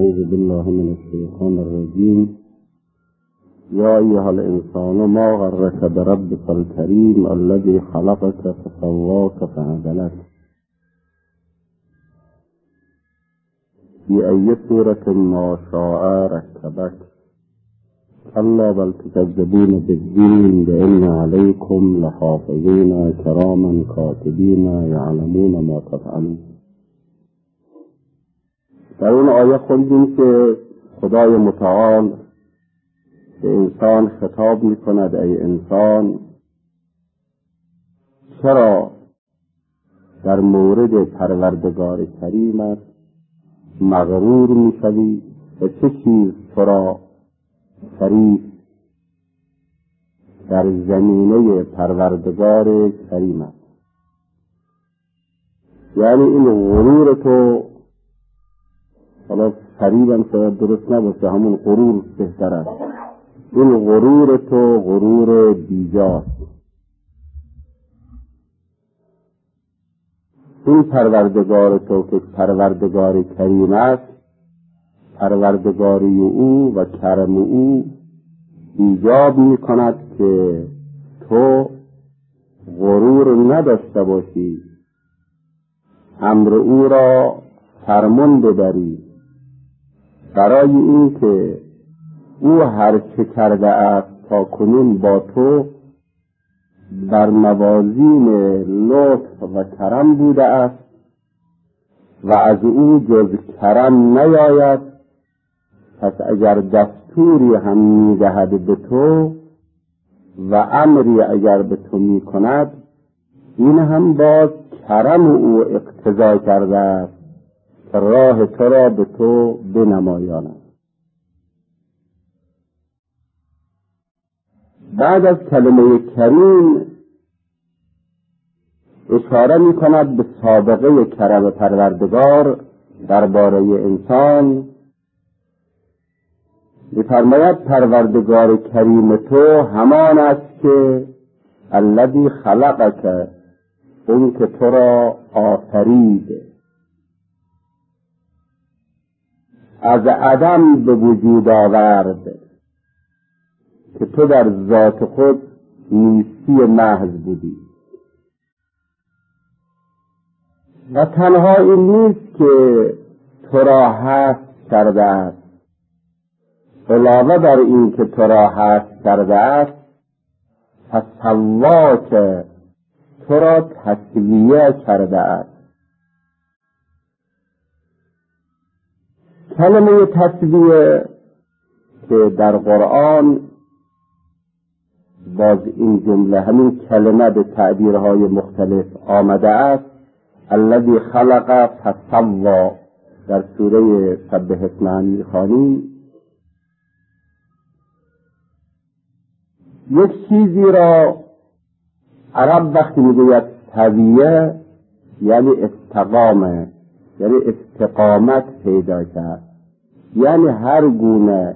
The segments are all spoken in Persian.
أعوذ بالله من الشيطان الرجيم. يا أيها الإنسان ما غرك بربك الكريم الذي خلقك فسواك فعدلك في أي صورة ما شاء ركبك كلا بل تكذبون بالدين وإن عليكم لحافظين كراما كاتبين يعلمون ما تفعلون. در اون آیه خوندیم که خدای متعال به انسان خطاب میکند: ای انسان، چرا در مورد پروردگار کریمت مغرور میشوی و چه چیز تو را فریب در زمینه پروردگار کریم است؟ یعنی این غرور تو، حالا فریبم شاید درست نباشه، همون غرور بهتر است. این غرور تو غرور بیجاست. این پروردگار تو که پروردگار کریم است، پروردگاری او و کرم او ایجاب می کند که تو غرور نداشته باشی، امر او را فرمان ببری، برای این که او هر چه کرده است تا کنون با تو بر موازین لطف و کرم بوده است و از او جز کرم نیاید. پس اگر دستوری هم میدهد به تو و امری اگر به تو میکند، این هم باز کرم او اقتضا کرده است که راه تو را به تو بنمایاند. بعد از کلمه کریم اشاره می کند به سابقه کرم پروردگار درباره انسان. می‌فرماید پروردگار کریم تو همان است که الذی خلقک، اون که تو را آفرید، از عدم به وجود آورد که تو در ذات خود نیستی محض بودی. و تنها این نیست که تو را هست کرده است، علاوه بر این که تو را هست کرده است، فسواک، تو را تسویه کرده است. کلمه تسویه که در قرآن باز این جمله همین کلمه به تعبیرهای مختلف آمده است. الذی خلق فسوا در سوره سبح اسمه می‌خوانیم. یک چیزی را عرب وقتی میگوید سویه یعنی استقامه، یعنی استقامت پیدا کرد، یعنی هر گونه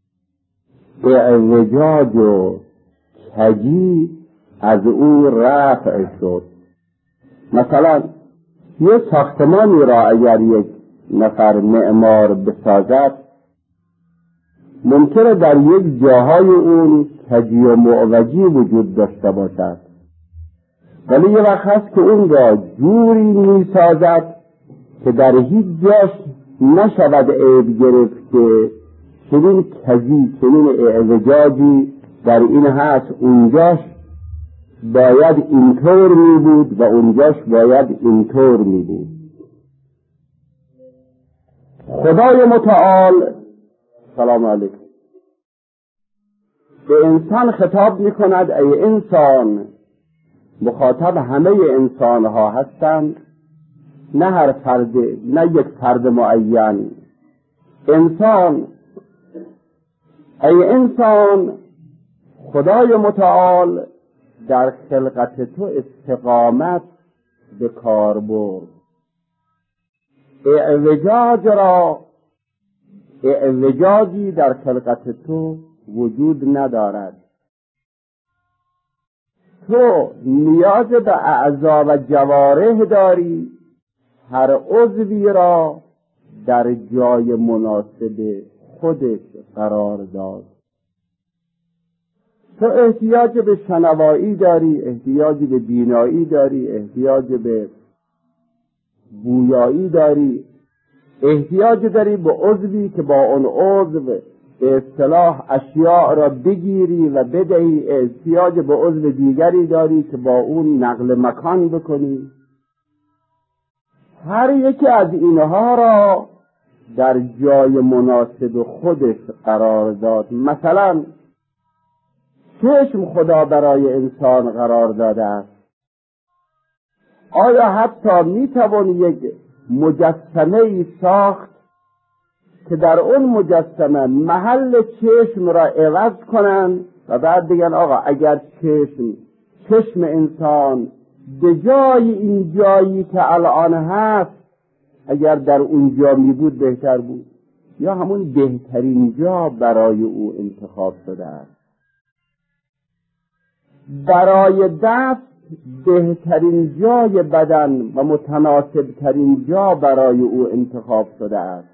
اعوجاج و کجی از او رفع شد. مثلا یه ساختمانی را اگر یک نفر معمار بسازد، ممکنه در یک جاهای اون کجی و معوجی وجود داشته باشد، ولی یه وقت هست که اون را جوری می سازد که در هیچ جاش نشود عیب گرفت که چنین کجی، چنین اعوجاجی در این هست، اونجاش باید اینطور می بود و اونجاش باید اینطور می بود. خدای متعال سلام علیکم به انسان خطاب می کند: ای انسان، مخاطب همه انسان ها هستند، نه هر فرد، نه یک فرد معین. انسان، ای انسان، خدای متعال در خلقت تو استقامت به کار برد. اعوجاجی در خلقت تو وجود ندارد. تو نیاز به اعضا و جوارح داری، هر عضوی را در جای مناسب خودش قرار داد. تو احتیاج به شنوایی داری، احتیاج به بینایی داری، احتیاج به بویایی داری، احتیاج داری به عضوی که با اون عضو به اصطلاح اشیاء را بگیری و بدهی، احتیاج به عضو دیگری داری که با اون نقل مکان بکنی. هر یکی از اینها را در جای مناسب خودش قرار داد. مثلا چشم خدا برای انسان قرار داده است. آیا حتی میتوان یک مجسمه ای ساخت که در اون مجسمه محل چشم را عوض کنن و بعد بگن آقا اگر چشم انسان به جای این جایی که الان هست اگر در اونجا می بود بهتر بود، یا همون بهترین جا برای او انتخاب شده است. برای دست بهترین جای بدن و متناسب ترین جا برای او انتخاب شده است.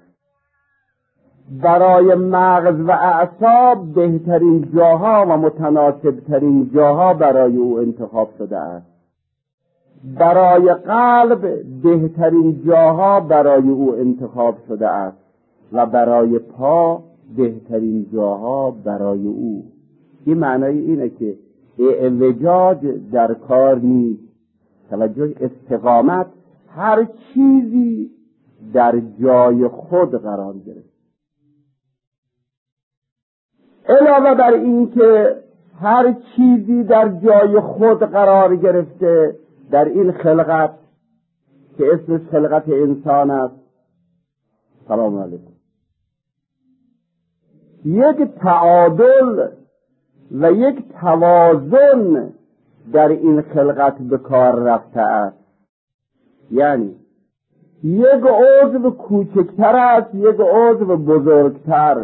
برای مغز و اعصاب بهترین جاها و متناسب ترین جاها برای او انتخاب شده است. برای قلب بهترین جاها برای او انتخاب شده است و برای پا بهترین جاها برای او. این معنای اینه که اعوجاج در کار نیست، توجه، استقامت، هر چیزی در جای خود قرار گرفت. علاوه بر این که هر چیزی در جای خود قرار گرفته در این خلقت که اسمش خلقت انسان است، سلام علیکم، یک تعادل و یک توازن در این خلقت به کار رفته است. یعنی یک عضو کوچکتر است، یک عضو بزرگتر.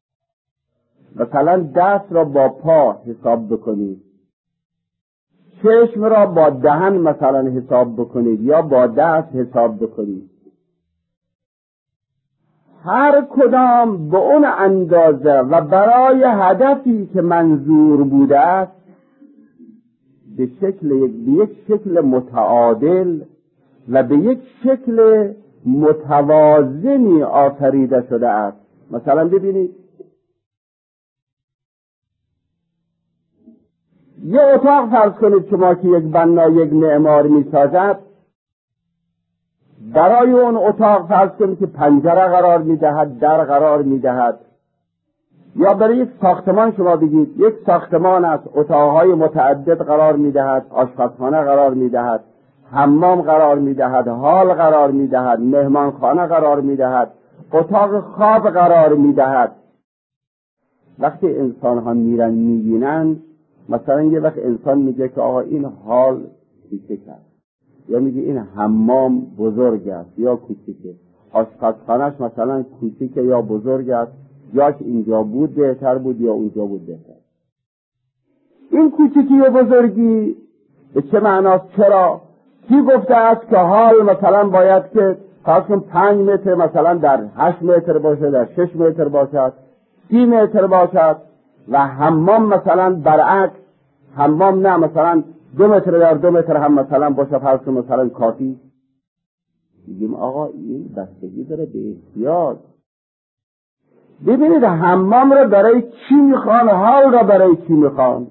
مثلا دست را با پا حساب بکنید، چشم را با دهن مثلا حساب بکنید یا با دست حساب بکنید، هر کدام به اون اندازه و برای هدفی که منظور بوده است به یک شکل متعادل و به یک شکل متوازنی آفریده شده است. مثلا ببینید یه اتاق فرض کنید شما که یک بنا یک معمار میسازد، برای اون اتاق فرض کنید که پنجره قرار میدهد، در قرار میدهد، یا برای یک ساختمان شما بگید یک ساختمان است، اتاقهای متعدد قرار میدهد، آشپزخانه قرار میدهد، حمام قرار میدهد، هال قرار میدهد، مهمانخانه قرار میدهد، اتاق خواب قرار میدهد. وقتی انسان ها میرن میبینن، مثلا یه وقت انسان میگه که آقا این هال کوچک است، یا میگه این حمام بزرگ است یا کوچکه، آشپزخانه‌اش مثلا کوچکه یا بزرگ است، یا که اینجا بود بهتر بود یا اونجا بود بهتر. این کوچکی و بزرگی به چه معناست؟ چرا؟ کی گفته است که حال مثلا باید که فرض کن 5 متر مثلا در 8 متر باشه، در 6 متر باشد، 30 متر باشد، و حمام مثلا برعکس، حمام نه مثلا 2 متر در 2 متر هم مثلا باشه، فرض کن مثلا کافی. میگیم آقا این بستگی داره به احتیاج. ببینید حمام را برای چی میخوان، حال را برای چی میخوان.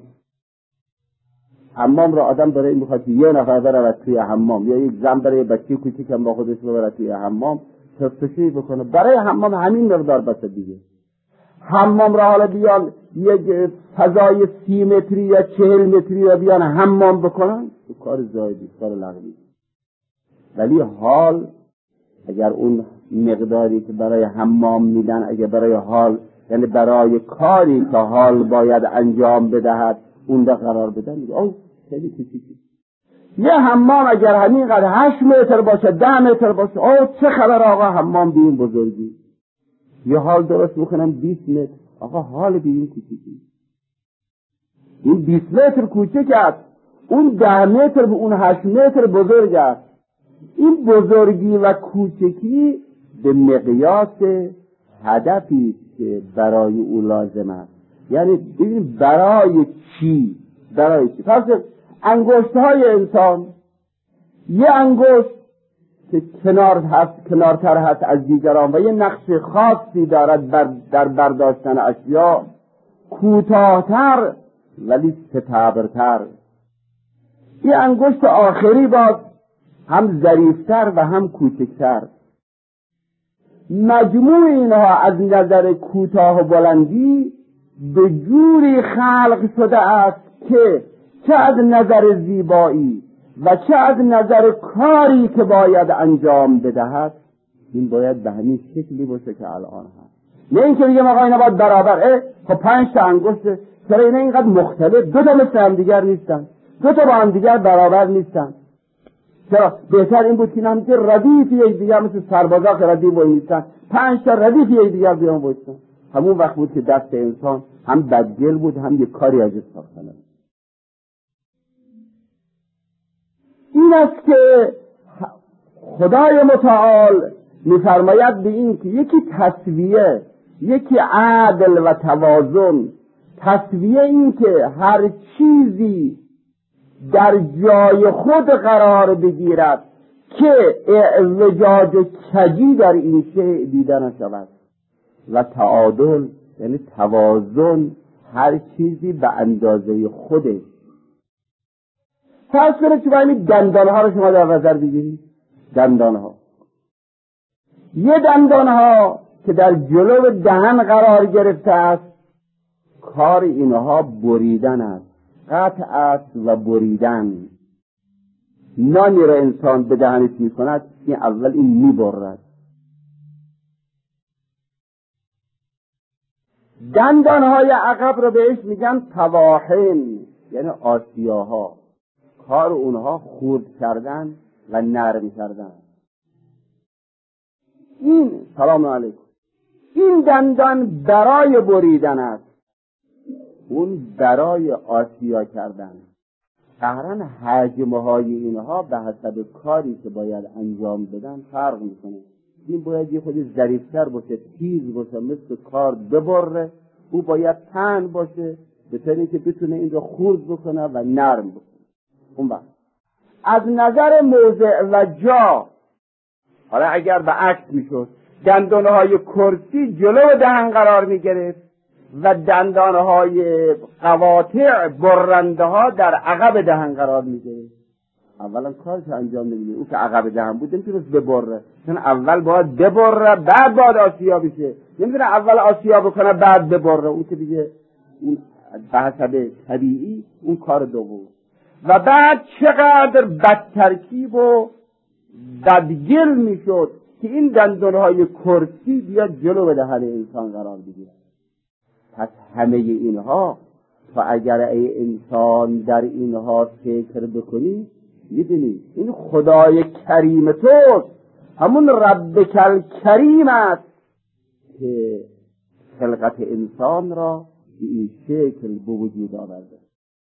حمام را آدم برای میخواد که یه نفر بره توی حمام، یا یک زن برای بچه کوچیک هم با خودش بره توی حمام تفتشی بکنه، برای حمام همین مقدار بس دیگه. حمام را حالا بیان یک فضای 30 متری یا 40 متری را بیان حمام بکنن، کار زایدی، کار لغوی. ولی حال اگر اون مقداری که برای حمام میدن، اگر برای حال یعنی برای کاری که حال باید انجام بدهد اون را قرار بدن، میگه اوه خیلی کوچیکی. یه حمام اگر همینقدر 8 متر باشه، 10 متر باشه، اوه چه خبر آقا حمام به این بزرگی. یه حال درست میکنن 20 متر، آقا حال به این کوچیکی. این 20 متر کوچک است، اون 10 متر به اون 8 متر بزرگ است. این بزرگی و کوچکی به مقیاس هدفی که برای او لازم است. یعنی ببین برای چی؟ پس انگشت‌های انسان، یه انگشت که کنارتر هست از دیگران و یه نقش خاصی دارد در برداشتن اشیا، کوتاه‌تر ولی ستبرتر. یه انگشت آخری باز هم ظریفتر و هم کوچکتر. مجموع اینها از نظر کوتاه و بلندی به جوری خلق شده است که چه از نظر زیبایی و چه از نظر کاری که باید انجام بدهد این باید به همین شکلی باشه که الان هست. نه اینکه بگم آقا اینا باید برابر، خب 5 تا انگشت، چرا اینا اینقدر مختلف؟ 2 تا مثل هم دیگر نیستن، 2 تا با هم دیگر برابر نیستن. چرا بهتر این بود که اینا همچه ردیف یک دیگر مثل سربازا که ردیف وای نیستن، 5 تا ردیف یک دیگر بیان وایستن. همون وقت بود که دست انسان هم بدگل بود هم یک کاری عجز ساختن. این است که خدای متعال می‌فرماید به این که یکی تسویه، یکی عدل و توازن. تسویه این که هر چیزی در جای خود قرار بگیرد که اعوجاج و کجی در این شیء دیده نشود، و تعادل یعنی توازن، هر چیزی به اندازه خودش. فرض کنید که این دندانها رو شما در نظر بگیرید. دندانها، یه دندانها که در جلو دهن قرار گرفته است، کار اینها بریدن است، قطع است و بریدن. نانی را انسان به دهنش میکند، این اول این میبرد. دندانهای عقب رو بهش میگن طواحن، یعنی آسیاها. کار اونها خرد کردن و نرم کردن. این سلام علیکم، این دندان برای بریدن است، اون برای آسیا کردن. قهرن حجمهای اینها به حسب کاری که باید انجام بدن فرق میکنه. این باید یه خودی ظریفتر باشه، تیز باشه، مثل کار ببره. او باید تن باشه به طوری که بتونه این رو خرد بکنه و نرم بکنه. اون وقت از نظر موضع و جا، حالا اگر به عکس میشد، دندانهای کرسی جلو دهن قرار میگرفت و دندانهای قواطع برنده ها در عقب دهن قرار میگرفت. اولا کارش انجام نمیده. او که عقب دهن بود نمیتونست ببره، چون اول باید ببره بعد باید آسیا بشه. نمیتونه اول آسیا بکنه بعد ببره. اون که دیگه اون به حسب طبیعی اون کار دوم. و بعد چقدر بدترکیب و بدگل میشد که این دندانهای کرسی بیاد جلو به دهن انسان قرار بگیره. پس همه اینها تو اگر ای انسان در اینها فکر بکنی، میدونی این خدای کریم توست، همون ربک الکریم است که خلقت انسان را به این شکل به وجود آورده.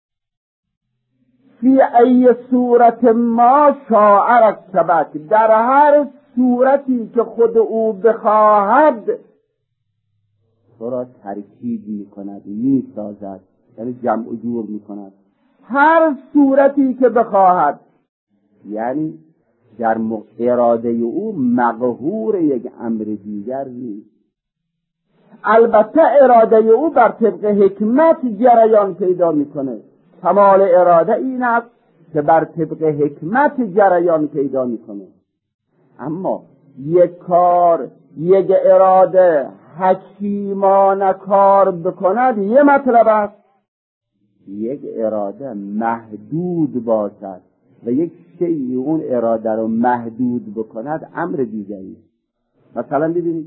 فی ای صورت ما شاء رکبک، در هر صورتی که خود او بخواهد تو را ترکیب میکند، میسازد، یعنی جمع و جور میکند. هر صورتی که بخواهد، یعنی در اراده او مقهور یک امر دیگر نیست. البته اراده او بر طبق حکمت جریان پیدا میکنه. کمال اراده این است که بر طبق حکمت جریان پیدا میکنه. اما یک کار، یک اراده حکیمانه کار بکند یه مطلب است، یک اراده محدود باشد و یک شیء اون اراده رو محدود بکند امر دیگری. مثلا ببینید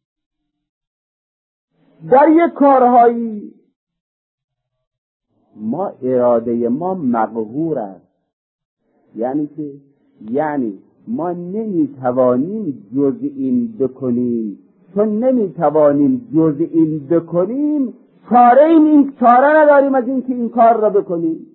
در یک کارهایی ما اراده ما مقهور است، یعنی ما نمیتوانیم جز این بکنیم. چون نمیتوانیم جز این بکنیم، چاره نداریم از این که این کار را بکنیم.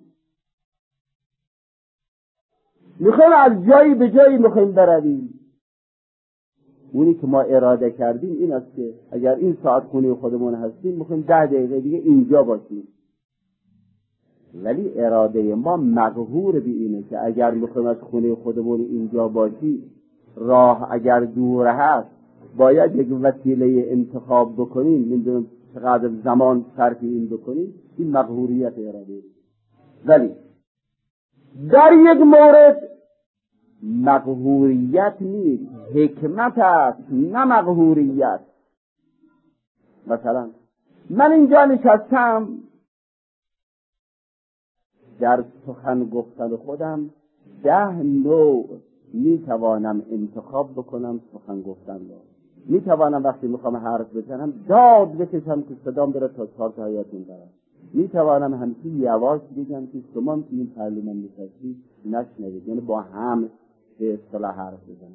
میخوایم از جایی به جایی میخوایم برویم، اونی که ما اراده کردیم این است که اگر این ساعت خونه خودمون هستیم میخوایم 10 دقیقه دیگه اینجا باشیم، ولی اراده ما مقهور به اینه که اگر میخوایم از خونه خودمون اینجا باشیم، راه اگر دور هست باید یک وسیله انتخاب بکنیم، نمیدونم چقدر زمان صرف این بکنیم. این مقهوریت اراده. ولی در یک مورد مقهوریت نیست، حکمت است، نه مقهوریت. مثلا من اینجا نشستم، در سخن گفتن خودم 10 نوع میتوانم انتخاب بکنم سخن گفتن را. میتوانم وقتی میخوام حرف بزنم داد بکشم که صدام بره تا 4 تا حیاتون برم. میتوانم همچین یواش بگم که شما که این پهلو من نشستید نشنوید، یعنی با هم به اصطلاح حرف بزنم.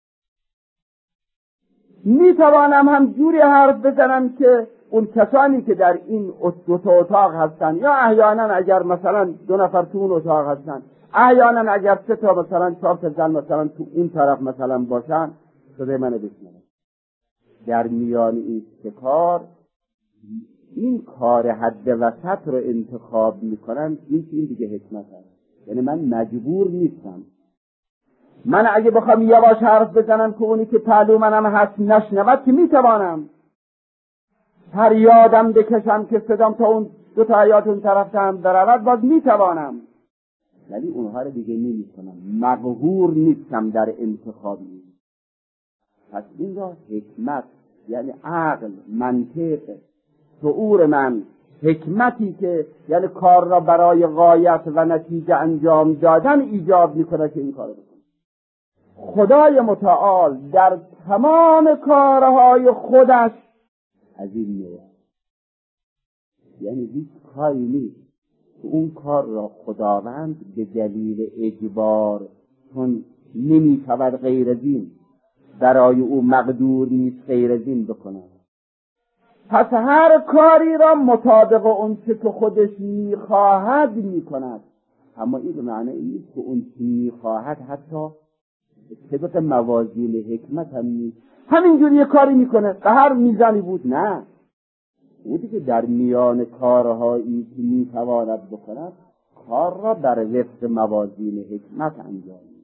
میتوانم هم جوری حرف بزنم که اون کسانی که در این 2 تا اتاق هستن، یا احیانا اگر مثلا 2 نفر تو اون اتاق هستن، احیانا اگر 3 تا مثلا 4 تا زن مثلا تو اون طرف مثلا باشن، صدای منو بشنون. در میان این سه کار این کار حد وسط رو انتخاب میکنن. این دیگه حکمت هست، یعنی من مجبور نیستم. من اگه بخوام یواش حرف بزنم که اونی که پهلو منم هست نشنود، که میتوانم هر یادم بکشم که صدام تا اون 2 تا حیات اون طرف هم برود، باز میتوانم، ولی اونها رو دیگه نمیکنم. مقهور نیستم در انتخابی. پس این را حکمت، یعنی عقل، منطق، شعور من، حکمتی که یعنی کار را برای غایت و نتیجه انجام دادن ایجاب میکنه که این کار بکنه. خدای متعال در تمام کارهای خودش از این میاد، یعنی هیچ کاری نیست که اون کار را خداوند به دلیل اجبار، چون نمیتواند غیر از این، برای او مقدور نیست غیر از این بکنه. پس هر کاری را مطابق اون چه که خودش میخواهد میکند. اما این به معنی نیست که اون چی میخواهد حتی طبق موازین حکمت هم نیست. همینجوری یه کاری میکنه به هر میزانی بود، نه، اونی که در میان کارهایی که میتواند بکند کار را بر وفق موازین حکمت انجام میده.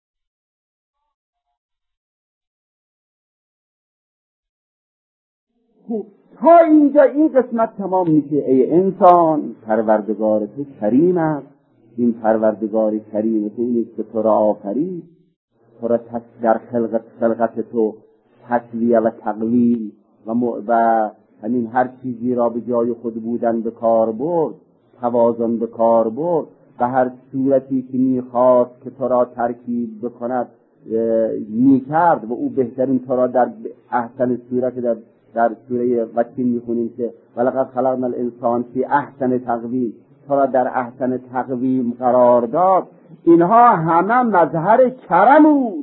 تا اینجا این قسمت تمام میشه. ای انسان، پروردگار تو کریم است. این پروردگار کریم تو نیست که تو را آفرید، تو را در خلقت تو تسویه و تقویم و همین هر چیزی را به جای خود بودن به کار برد، توازن به کار برد، و هر صورتی که میخواست که تو را ترکیب بکند میکرد و او بهترین تو را در احسن صورت در سوره وکیل میخونیم که ولقد خلقنا الانسان فی احسن تقویم، تو را در احسن تقویم قرار داد. اینها همه مظهر کرم بود.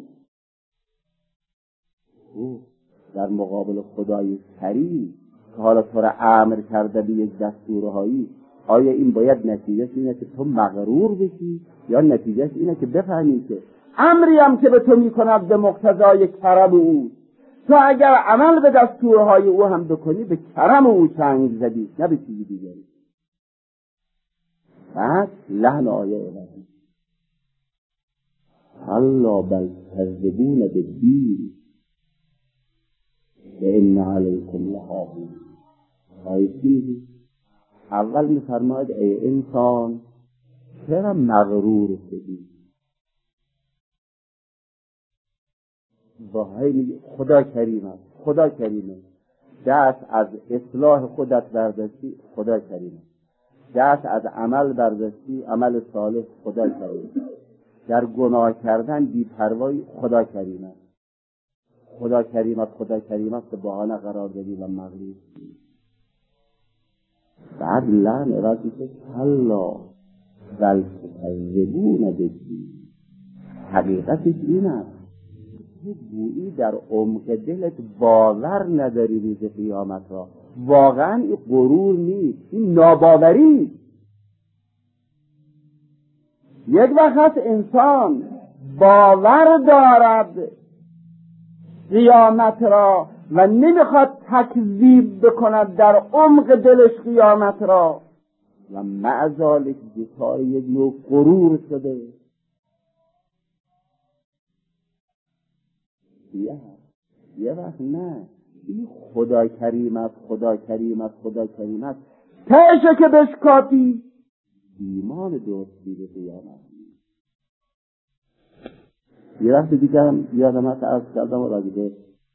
در مقابل خدای کریم که حالا تو را امر کرده به یک دستورهایی، آیا این باید نتیجهش اینه که تو مغرور بشی، یا نتیجهش اینه که بفهمی که امری هم که به تو میکند به مقتضای کرم او، تو اگر عمل به دستورهای او هم بکنی به کرم او چنگ زدی، نه به چیزی دیگری. پس لحن آیه الهی الله بل تکذبون بالدین وان علیکم لحافظ. آیه اول می‌فرماید ای انسان چرا مغرور شدی؟ خدا کریم است، خدا کریم است. دست از اصلاح خودت برداشتی، خدا کریم است. دست از عمل برداشتی، عمل صالح، خدا کریم است. در گناه کردن بی‌پروایی، خدا کریم است. خدا کریم است، خدا کریم است که بهانه قرار دادی و مغرور شدی. بعد لعن ارادی که الله بل تکذبون بالدین. حقیقتش این است گویی در عمق دلت باور نداری روز قیامت را. واقعا این غرور نیست، این ناباوری. یک وقت انسان باور دارد قیامت را و نمیخواد تکذیب بکند در عمق دلش قیامت را و مع ذالک دچار یک نوع غرور شده. یه وقت نه، این خدا کریم است، خدا کریم است، خدا کریم است، تهشه که بشکافی ایمان درست دیده قیامت. یه وقت دیگه هم یادم هست عرض کردم و راجبه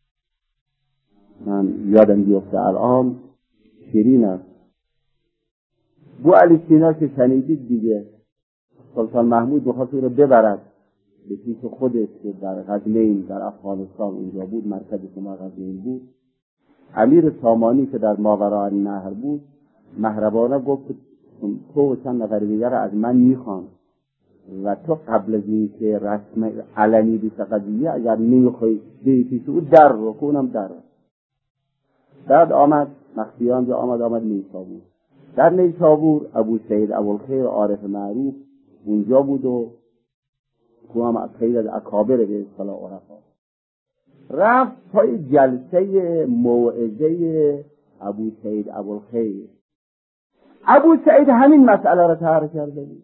من یادم بیفته الان شیرین است. بو علی سینا که شنیدید دیگه، سلطان محمود بخواست او رو ببرد به پیش خودش که در غزنین در افغانستان اونجا بود، مرکز شما غزنین بود. امیر سامانی که در ماوراء النهر بود مهربانه گفت تو و چند نفر دیگر از من میخوان و تو قبل از این که رسم علنی بیست قضیه اگر نمیخوای به پیش او در رو کنم در. بعد آمد مخفیان جا آمد نیشابور. در نیشابور ابو سعید ابوالخیر عارف معروف اونجا بود و تو هم از خیلی از اکابر به اصطلاح عرفا رفت پای جلسه موعظه ابو سعید ابوالخیر. ابو سعید همین مسئله را طرح کرده بود،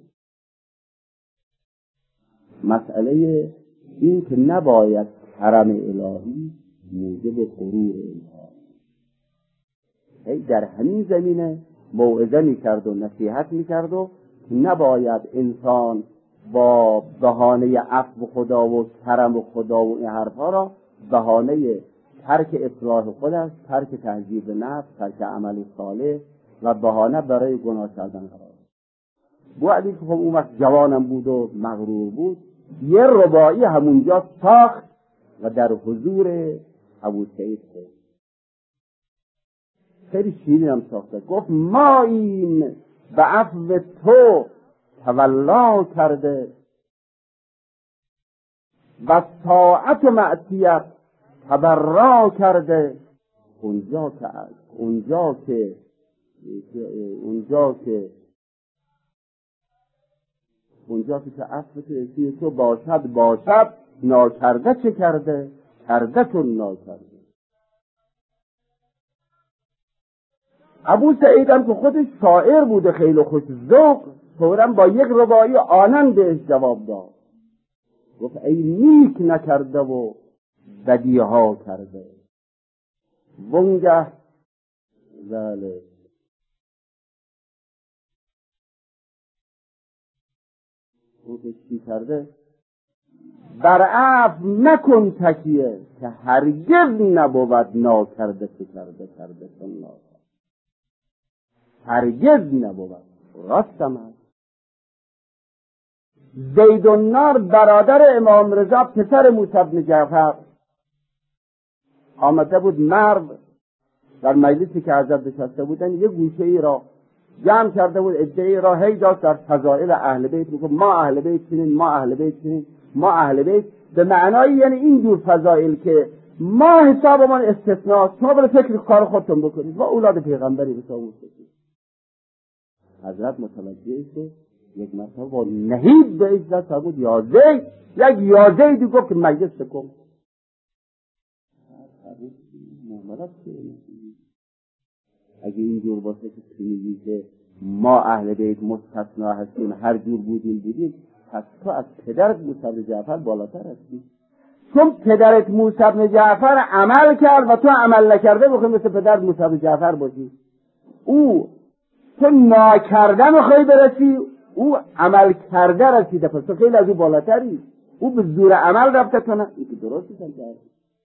مسئله این که نباید کرم الهی موجب غرور انسان. در همین زمینه موعظه میکرد و نصیحت میکرد و نباید انسان با بهانه عفو خدا و کرم خدا و این حرفا را بهانه ترک اصلاح خودش، ترک تهذیب نفس، ترک عمل صالح و بهانه برای گناه کردن قرار. بو علی که خب اون وقت جوانم بود و مغرور بود، یه رباعی همونجا ساخت و در حضور ابو سعید خود خیلی شیرین هم ساخته. گفت ما این به عفو تو تولا کرده و طاعت و معصیت تبرا کرده. اونجا که عفو تو باشد ناکرده چه کرده، کرده چون ناکرده. ابو سعیدم که خودش شاعر بوده خیلی خوش ذوق، فوراً با یک رباعی آنن بهش جواب داد. گفت ای نیک نکرده و بدیها کرده. وانگه ذالک او که چی کرده؟ بر عفو نکن تکیه که هرگز نبود ناکرده چه کرده، کرده چون ناکرده. هرگز نبود. راستم هست. زید النار برادر امام رضا پسر موسی بن جعفر آمده بود مرو در مجلسی که حضرت نشسته بودن، یه گوشه ای را جمع کرده بود، ادعی را هی داشت در فضائل اهل بیت میگفت ما اهل بیت چنین، ما اهل بیت چنین، ما اهل بیت، به معنای یعنی این جور فضائل که ما حسابمان استثناء، شما برای فکر کار خودتون بکنید، ما اولاد پیغمبری حساب کنید. حضرت متوجه شد، یک مرتبه با نهیب به عزت فرمود یا زید، یک یا زیدی گفت که مجلس بکن. اگه اینجور باشه که میگی که ما اهل بیت مستثنا هستیم، هر جور بودیم، پس تو از پدرت موسی بن جعفر بالاتر هستی، چون پدرت موسی بن جعفر عمل کرد و تو عمل نکرده، بخوای مثل پدرت موسی بن جعفر باشی. او تو ناکرده میخوای برسی، او عمل کرده رسیده، پس تو خیلی از او بالاتری. او به زور عمل رفته، تو نه. این که درستی کرد.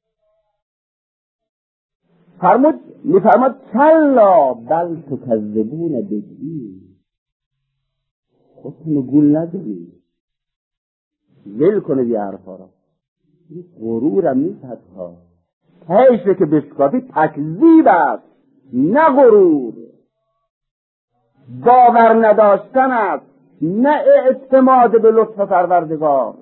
میفرماد کلا بل تکذبون بالدین، خودتون گول نداری، ول کنه بی حرفا را. این غرورم نیست، حتی تهشه که بشکافی تکذیب است، نه غرور. باور نداشتن است، نه اعتماد به لطف پروردگار.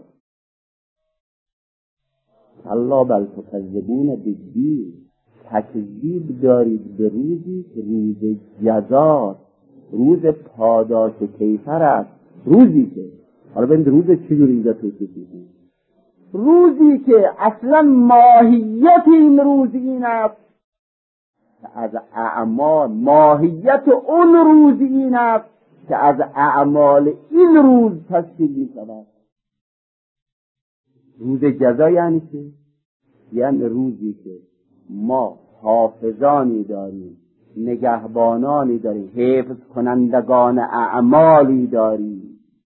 کلا بل تکذبون بالدین، تکذیب دارید به روزی که روز جزا، روز پاداش و کیفر است. روزی که حالا ببینید روز چجوری اینجا توصیف می‌کنه. روزی که اصلا ماهیت این روز این است که از اعمال، ماهیت اون روز این است که از اعمال این روز تشکیل می شود. روز جزا یعنی چه؟ یعنی روزی که ما حافظانی داریم، نگهبانانی داریم، حفظ کنندگان اعمالی داریم.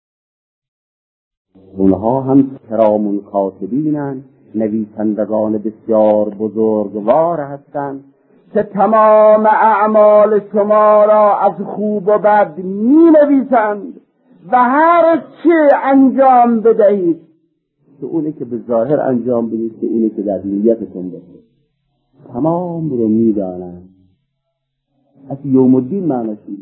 اونها هم کرام کاتبینن، نویسندگان بسیار بزرگوار هستند که تمام اعمال شما را از خوب و بد می نویسند و هر چه انجام بدهید، که اونی که به ظاهر انجام بدهید که اونی که در نیتتون باشه، تمام رو می دانند. از یوم الدین معنیش اینه.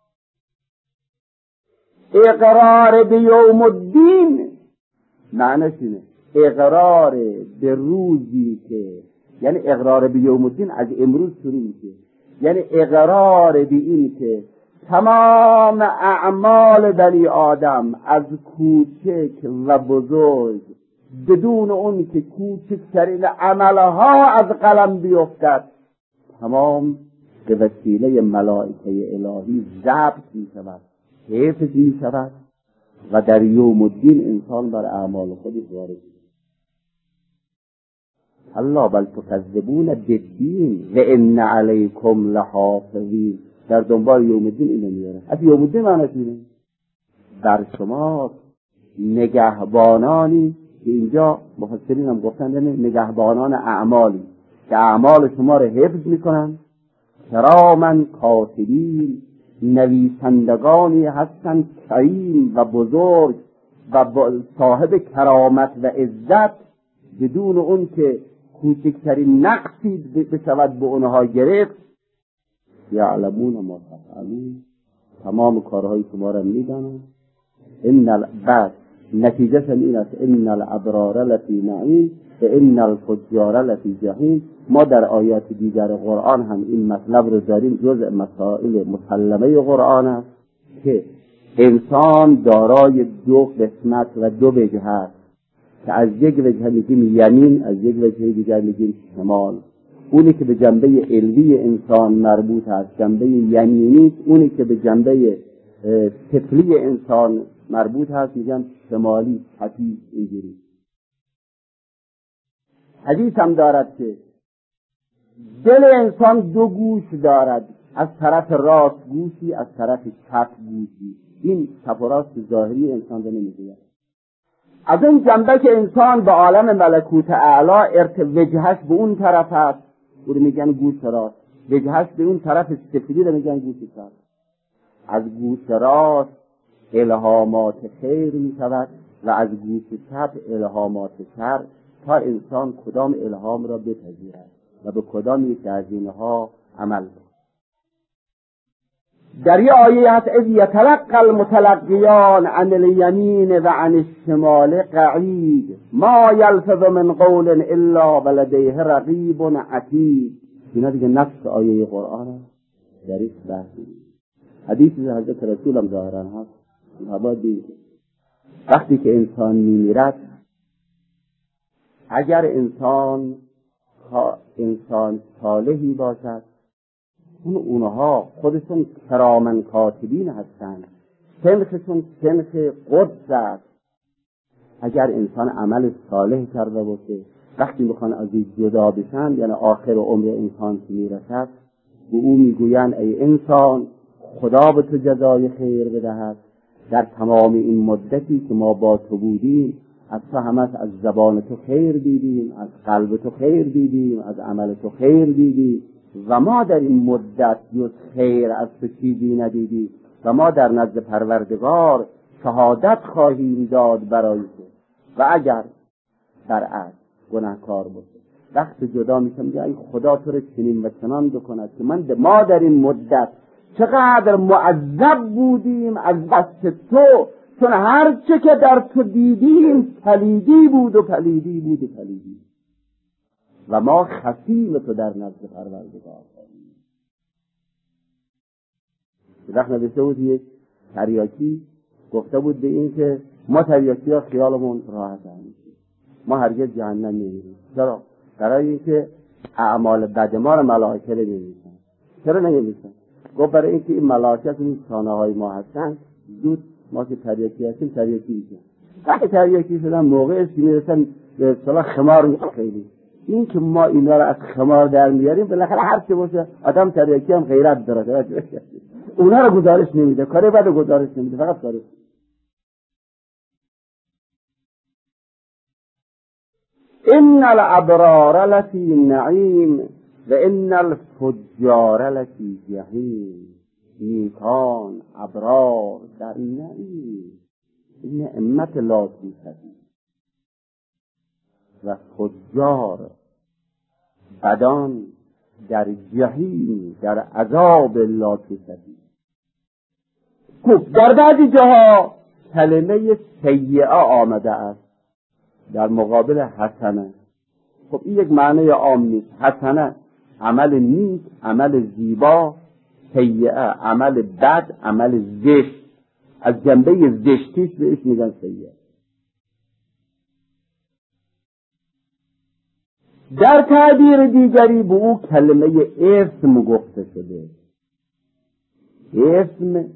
اقرار به یوم الدین معنیش اینه، اقرار به روزی که، یعنی اقرار به یوم الدین از امروز شروع میشه، یعنی اقرار به این که تمام اعمال بنی آدم از کوچک و بزرگ بدون اون که کوچکترین عملها از قلم بیفتد، تمام به وسیله ملائکه الهی ضبط می شود، حفظ می شود و در یوم الدین انسان بر اعمال خودش وارد می شود. الله بل تکذبون بالدین و ان علیکم لحافظین. در دنبال یوم الدین اینو میاره. از یوم الدین معنیش اینه در شما نگهبانانی، که اینجا مفسرین هم گفتن نگهبانان اعمالی که اعمال شما رو حفظ میکنن، کرامن کاتبین، نویسندگانی هستند کریم و بزرگ و صاحب کرامت و عزت، بدون اون که کوچکترین نقصی بشود به اونها گرفت. یعلمون ما تفعلون، تمام کارهای شما را میدانند. بعد نتیجه این است ان الابرار لفی نعیم و ان الفجار لفی جحیم. ما در آیات دیگر قرآن هم این مطلب رو داریم، جزء مسائل مسلمه قرآن است که انسان دارای دو قسمت و دو وجه است، که از یک وجه میگیم یمین، از یک وجه دیگر میگیم شمال. اونی که به جنبه علوی انسان مربوط است جنبه یمینی، اونی که به جنبه طفلی انسان مربوط هست میگن شمالی، حدیث اینجوری. حدیث هم دارد که دل انسان دو گوش دارد، از طرف راست گوشی، از طرف چپ گوشی. این چپ و راست ظاهری انسان رو نمیگوید. از اون جنبه که انسان به عالم ملکوت اعلی وجهش به اون طرف هست، اون میگن گوش راست، وجهش به اون طرف سفلی رو میگن گوش چپ. از گوش راست الهامات خیر می شود و از گوش چپ الهامات شر، تا انسان کدام الهام را بپذیرد و به کدام یک از اینها عمل کند. در یه آیه هست اذ یتلقی المتلقیان عن الیمین و عن الشمال قعید ما یلفظ من قول الا ولدیه رقیب عتید. اینا دیگه نفس آیه قرآن است. در این بحثی حدیثی حضرت رسول هم ظاهران هست، وقتی که انسان میمیرد، اگر انسان صالحی باشد، اونها خودشون کرامن کاتبین هستند، سنخشون سنخ قدس است. اگر انسان عمل صالح کرده باشه، وقتی میخوان از این جدا بشن، یعنی آخر عمر انسان که میرسد، به او میگوین ای انسان خدا به تو جزای خیر بدهد. در تمام این مدتی که ما با تو بودیم، از تو همش از زبان تو خیر دیدیم، از قلب تو خیر دیدیم، از عمل تو خیر دیدیم و ما در این مدت جز خیر از تو چیزی ندیدیم و ما در نزد پروردگار شهادت خواهیم داد برای تو. و اگر برعکس گناهکار باشه، وقت جدا میشم میگه ای خدا تو رو چنین و چنان بکند که ما در این مدت چقدر معذب بودیم از دست تو، چون هر چه که در تو دیدیم پلیدی بود و پلیدی بود و پلیدی، و ما خصیم تو در نزد پروردگار. وقت نوشته بود یک تریاکی گفته بود به این که ما تریاکی ها خیالمون راحت هستیم، ما هرگز جهنم نمیریم. چرا؟ برای اینکه اعمال بد ما رو ملائکه نمی‌نویسن. چرا نمی‌نویسن؟ گفت برای اینکه این ملائکه این شانه‌های ما هستن، زود ما که تریاکی هستیم تریاکی میشن. وقتی تریاکی شدن موقعش که میرسن به اصطلاح خمار میشن. خیلی این که ما اینا رو از خمار در میاریم، بالاخره هر چه باشه آدم تریاکی هم غیرت داره. اونا رو گزارش نمیده، کار بد گزارش نمیده، فقط کار. ان الابرار لفی نعیم و ان الفجار لفی جحیم. نیکان ابرار در نعیم، نعمت لا توصفی، و فجار بدان در جحیم، در عذاب لا توصفی. خب در بعضی جاها کلمه سیئه آمده است در مقابل حسنه. خب این یک معنی عام نیست. حسنه عمل نیک، عمل زیبا، سیئه عمل بد، عمل زشت. از جنبه زشتیش بهش میگن سیئه. در تعبیر دیگری به او کلمه اسم گفته شده. اسم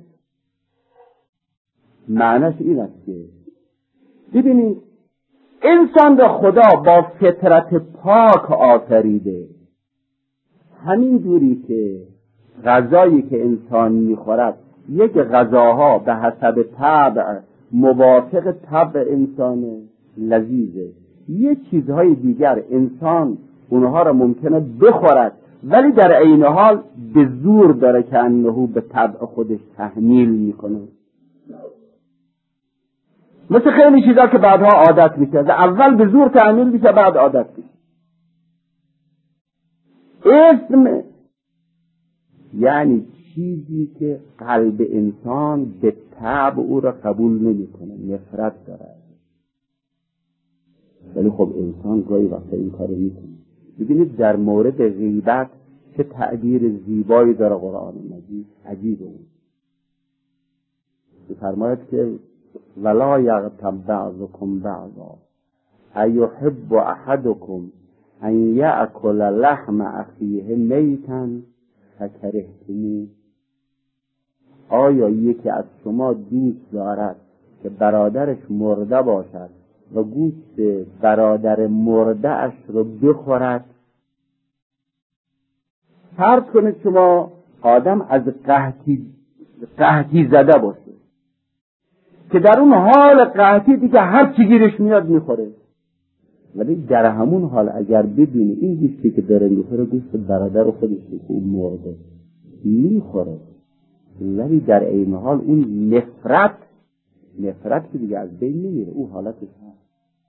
معنیش این است که ببینید انسان را خدا با فطرت پاک آفریده. همین جوری که غذایی که انسان میخورد، یک غذاها به حسب طبع موافق طبع انسان لذیذه، یک چیزهای دیگر انسان اونها را ممکنه بخورد ولی در عین حال به زور داره که انه به طبع خودش تحمیل میکنه. مثل خیلی چیزا که بعدها عادت میشه، اول به زور تحمیل میشه بعد عادت میشه. اسم یعنی چیزی که قلب انسان به طبع او را قبول نمیکنه، نفرت داره. ولی خب انسان گاهی وقتا این کارو میکنه. ببینید در مورد غیبت چه تعبیر زیبایی داره قرآن مجید، عجیبه. فرماید که ولا یغتب بعضکم بعضا ایحب احدکم ان یأکل لحم اخیه میتا فکرهتموه. آیا یکی از شما دوست دارد که برادرش مرده باشد و گوشت برادر مرده اش رو بخورد؟ فرض کنید شما آدم از قحطی زده باشه که در اون حال قحطی دیگه هر چی گیرش میاد میخوره، ولی در همون حال اگر ببینی این گوشتی که داره میخوره گوشت برادر خودش که این مرده میخوره، ولی در این حال اون نفرت که دیگه از بین نمیره، اون حالتش هست.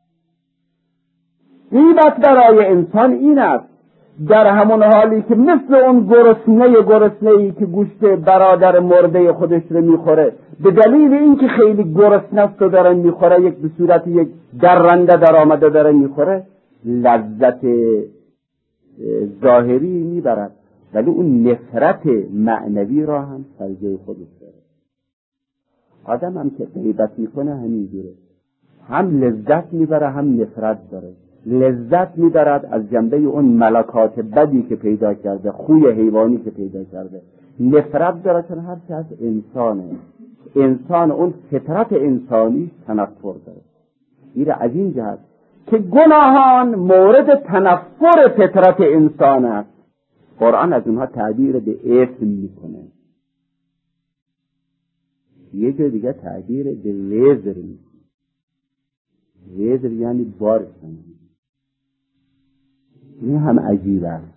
غیبت برای انسان این است، در همون حالی که مثل اون گرسنه‌ای که گوشت برادر مرده خودش رو میخوره، به دلیل اینکه خیلی گرسنه است و داره میخوره، یک به صورت یک درنده در آمده داره میخوره، لذت ظاهری میبرد، ولی اون نفرت معنوی را هم سر جای خودش داره. آدم هم که غیبت میکنه همینجوره، هم لذت میبره هم نفرت داره. لذت میبرد از جنبه اون ملکات بدی که پیدا کرده، خوی حیوانی که پیدا کرده. نفرت داره چون هر چه از انسان اون فطرت انسانی تنفر داره. این از این جهت که گناهان مورد تنفر فطرت انسان است، قرآن از اونها تعبیر به اسم میکنه. یه جای دیگه تعبیر به وزر میکنه. وزر یعنی بار سنگین. این هم عجیب است.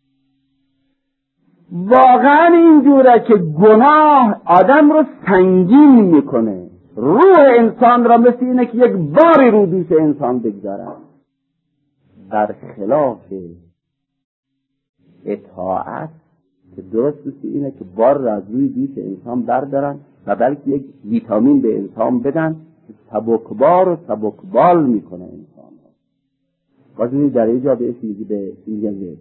واقعا اینجوره که گناه آدم رو سنگین میکنه، روح انسان را مثل اینه که یک باری رو دوش انسان بگذارد. در خلاف اطاعت که درست مثل اینه که بار را از روی دوش انسان بردارن و بلکه یک ویتامین به انسان بدن که سبکبار و سبکبال میکنه انسان. بازمی در یه جا بهش میگی به این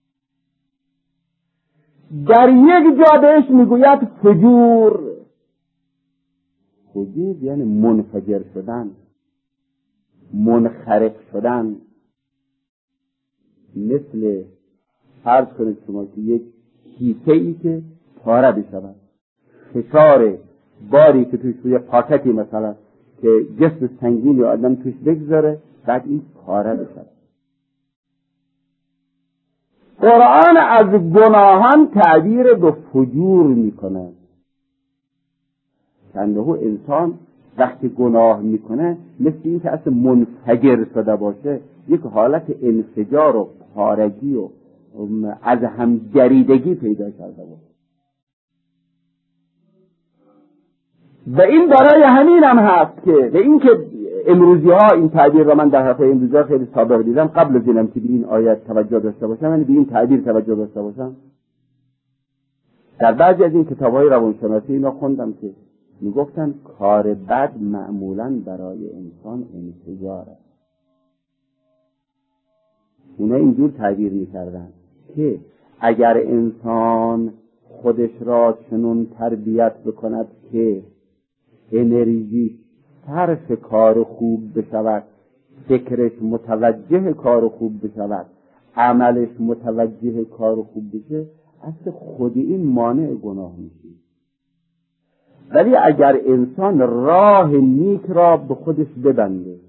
در یک جا بهش میگوید فجور یعنی منفجر شدن. منخرط شدن، مثل فرض کنید شما که یک کیسه‌ای که پاره بشود، فشار باری که توش روی پاکتی مثلا که جسم سنگینی آدم توش بگذاره، بعد این پاره بشود. قرآن از گناهان تعبیر به فجور میکنه. انه انسان وقتی گناه میکنه مثل این که اصلا منفجر شده باشه، یک حالت انفجار و پارگی و از هم جریدگی پیدا کرده باشه. و این برای همین هم هست که به این که امروزی ها این تعبیر را من در هفته امروزی ها خیلی سابق دیدم، قبل از اینم که به این آیت توجه داشته باشم، یعنی به این تعبیر توجه داشته باشم، در بعضی از این کتاب های روانشناسی اینا خوندم که میگفتن کار بد معمولاً برای انسان انفجاره. اونا اینجور تعبیر میکردن که اگر انسان خودش را چنون تربیت بکند که انرژی صرف کار خوب بشود، فکرش متوجه کار خوب بشود، عملش متوجه کار خوب بشه، اصل خود این مانع گناه میشه. ولی اگر انسان راه نیک را به خودش ببنده،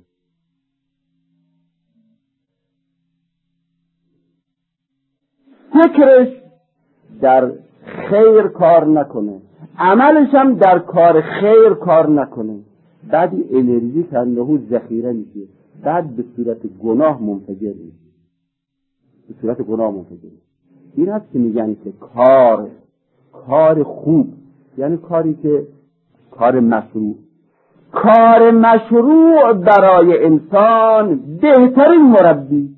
فکرش در خیر کار نکنه، عملش هم در کار خیر کار نکنه، بعد این انرژی که اندهو ذخیره میشه، بعد به صورت گناه منفجر میشه. به صورت گناه منفجر میشه. این هست که میگن که کار خوب، یعنی کاری که کار مشروع برای انسان بهترین مربی.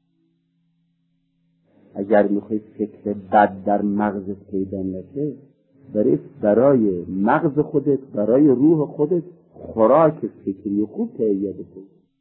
اگر میخوای فکر بد در مغزت پیدا نشه، برای مغز خودت، برای روح خودت خوراک فکری خوب تهیه بکن.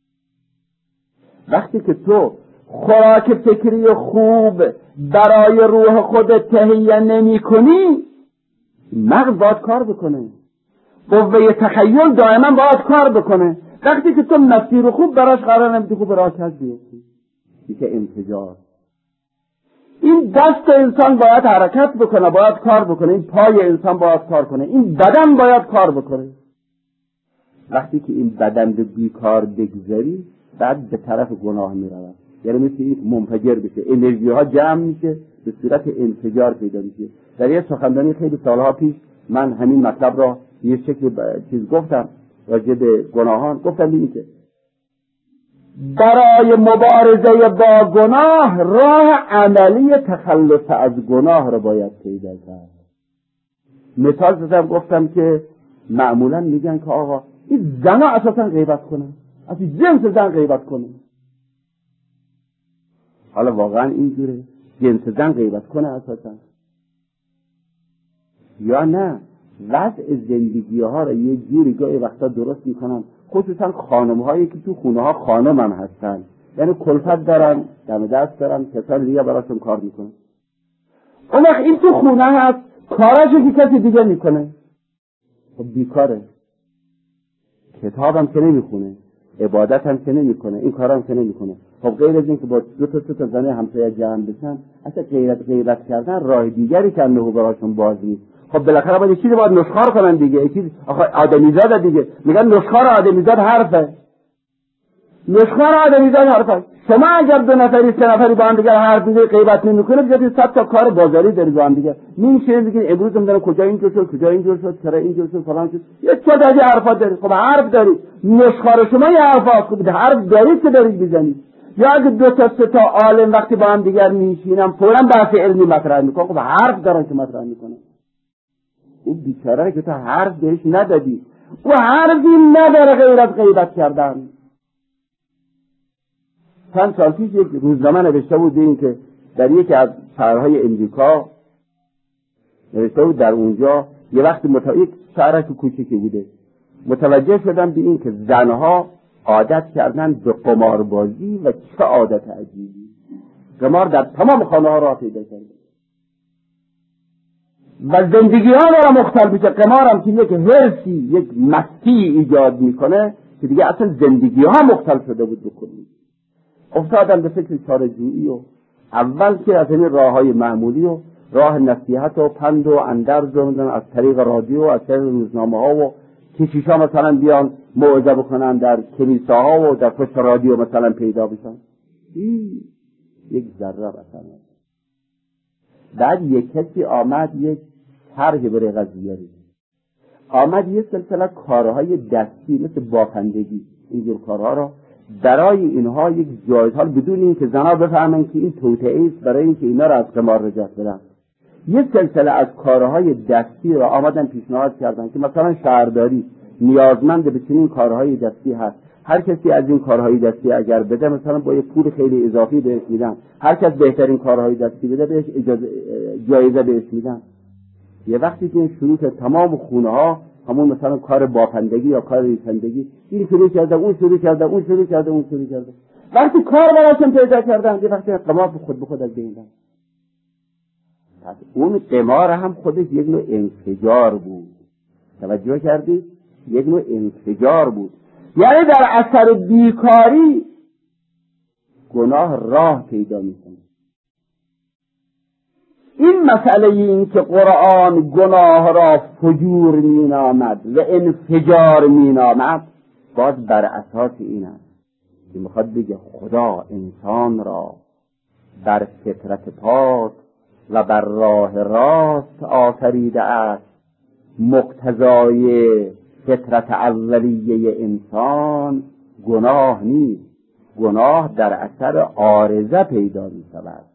وقتی که تو خوراک فکری خوب برای روح خودت تهیه نمی کنی، مغز باید کار بکنه، قوه تخیل دائما باید کار بکنه. وقتی که تو مسیر خوب براش قرار نمیدی، خوب راکت بیفتی، میشه انفجار. این دست انسان باید حرکت بکنه، باید کار بکنه، این پای انسان باید کار کنه، این بدن باید کار بکنه. وقتی که این بدن به بیکار بگذاری، بعد به طرف گناه میرود، یعنی مثل این منفجر بشه، انرژی ها جمع میشه، به صورت انفجار پیدا میشه. در یه سخنرانی خیلی سالها پیش من همین مطلب را یه شکل چیز گفتم راجع به گناهان. گفتم ببینید که برای مبارزه با گناه راه عملی تخلص از گناه را باید پیدا کرد. مثال زدم، گفتم که معمولا میگن که آقا این زنا اساسا غیبت کنه، از جنس زن غیبت کنه. حالا واقعا اینجوره؟ جنس زن غیبت کنه اساسا؟ یا نه وضع زندگی ها را یه جوری گاهی وقتا درست میکنن، خصوصا خانم هایی که تو خونه ها خانم هم هستن، یعنی کلفت دارن، دم دست دارن، کسان دیگه براشون کار میکنن. اون وقت این تو خونه هست، کاراشو که کسی دیگه میکنه، خب بیکاره، کتاب هم که نمیخونه، عبادت هم که نمیکنه، این کار هم که نمیکنه. خب غیر از این که با دو تا زنه همسایه جمع بشن، اصلا غیرت کردن راه دیگری که انه براشون باز نیست. خب بالاخره باید چیزی باید نشخوار کنن دیگه، یکی آدمیزاد دیگه، میگن نشخوار آدمیزاد حرفه، نشخوار آدمیزاد حرفه. شما اگر دو نفری سه نفری با هم دیگه حرف میزنید غیبت نمیکنه، بجای 100 تا کار بازاری دارید با هم دیگه، میشه میگین امروز میگن کجا اینجور شد، کجا اینجور شد، چرا اینجور شد، فلان شد، یه چه دادی حرفات دارید. خب حرف دارید، نشخوار شما یه حرفات خوب حرف دارید که دارید بزنید. یا اگه دو تا سه تا عالم وقتی با هم دیگه میشینن فوراً بحث علمی مطرح میکنن، خب حرف دارن که مطرح میکنن. اون بیچاره که تا حرف بهش ندادی، او حرفی نداره غیر از غیبت کردن. چند سال پیش یک روزنامه نوشته بود این که در یکی از شهرهای امریکا نوشته بود در اونجا یه وقتی یک شهرک کوچیکی بوده، متوجه شدن به این که زنها عادت کردن به قماربازی و چه عادت عجیبی، قمار در تمام خانه ها راه پیدا کرده و زندگی ها داره مختل میشه. قمار هم که یک هرسی، یک مستی ایجاد میکنه که دیگه اصلا زندگی ها مختل شده بود بکنید. افتادن به فکر چاره‌جویی و اول که از این راه های معمولی و راه نصیحت و پند و اندرز و از طریق رادیو و از طریق روزنامه ها و کشیشا مثلا بیان موعظه بکنن در کلیساها و در پشت رادیو مثلا پیدا بشن. یک ذره مثلا بعد یک کسی آمد یک طرح برای قضیه آمد یه سلسله کارهای دستی مثل بافندگی اینجور کارها را برای اینها یک جایزه بدون اینکه زنها بفهمن که این توطئه است برای اینکه اینا را از قمار نجات بدن. یه سلسله از کارهای دستی را آمدن پیشنهاد کردن که مثلا شهرداری نیازمند به چنین کارهای دستی هست، هر کسی از این کارهای دستی اگر بده مثلا با یه پول خیلی اضافی بهش میدن، هر کس بهترین کارهای دستی بده بهش جایزه بهش میدن. یه وقتی که شروع کرد تمام خونه ها همون مثلا کار بافندگی یا کار ریسندگی این شروع کرده اون شروع کرده اون شروع کرده اون شروع کرده، وقتی کار براشون پیدا کردن یه وقتی قمار خود به خود از بین رفت. اون قمار هم خودش یک نوع انفجار بود. توجه کردی؟ یک نوع انفجار بود. یعنی در اثر بیکاری گناه راه پیدا میکنه. این مسئله این که قرآن گناه را فجور مینامد و انفجار مینامد باز بر اساس این است که میخواد بگه خدا انسان را بر فطرت پاک و بر راه راست آفریده است. مقتضای فطرت اولیه انسان گناه نیست، گناه در اثر عارضه پیدا می شود.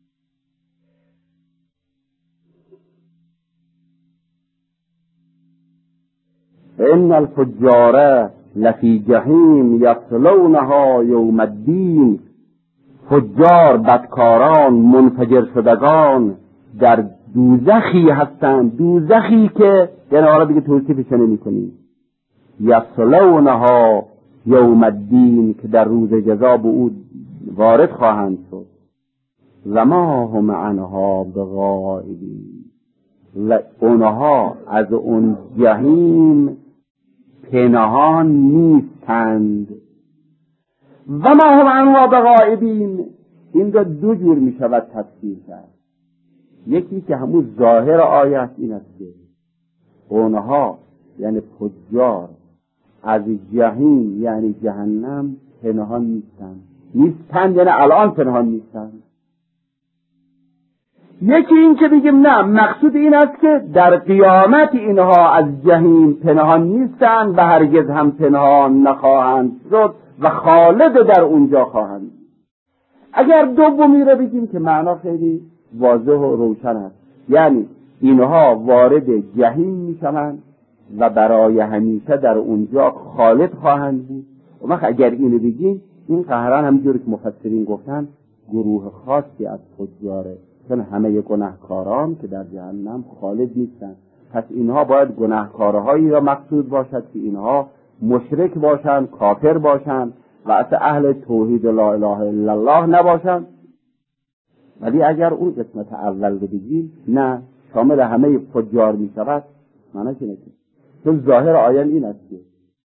ان الفجار لفی جحیم یصلونها یوم الدین. فجار بدکاران منفجر شدگان در دوزخی هستند، دوزخی که یعنی حالا دیگه توصیفش نمی‌کنیم، یصلونها یوم الدین که در روز جزا به او وارد خواهند شد. و ما هم عنها بغائبین. و اونها از اون جهنم پنهان نیستند. و ما هم عنها بغائبین این را دو جور می شود تفسیر کرد. یکی که همون ظاهر آیت این است که اونها یعنی فجار از جهنم یعنی جهنم پنهان نیستند یعنی الان پنهان نیستند. یکی این که بگیم نه، مقصود این است که در قیامت اینها از جهنم پنهان نیستند و هرگز هم پنهان نخواهند شد و خالد در اونجا خواهند. اگر دومی رو بگیم که معنا خیلی واضح و روشن است، یعنی اینها وارد جهنم میشوند و برای همیشه در اونجا خالد خواهند بود. و وقت اگر اینو بگیم این قهران همینجوری که مفسرین گفتن گروه خاصی از فجاره، چون همه گناهکاران که در جهنم خالد نیستند. پس اینها باید گناهکارهایی را مقصود باشد که اینها مشرک باشند، کافر باشند و اصلا اهل توحید لا اله الا الله نباشند. ولی اگر اون قسمت اول رو بگیم نه، شامل همه فجار می شود، معنی که نکنه. چون ظاهر آیه این است که